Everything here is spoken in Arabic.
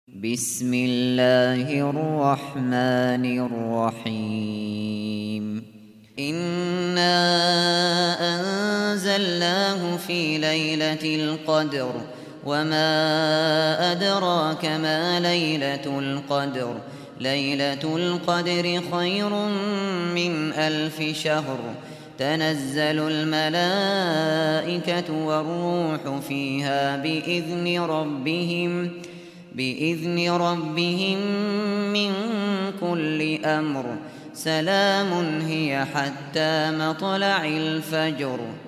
بسم الله الرحمن الرحيم إنا أنزلناه في ليلة القدر وما أدراك ما ليلة القدر ليلة القدر خير من 1000 شهر تنزل الملائكة والروح فيها بإذن ربهم من كل أمر سلام هي حتى مطلع الفجر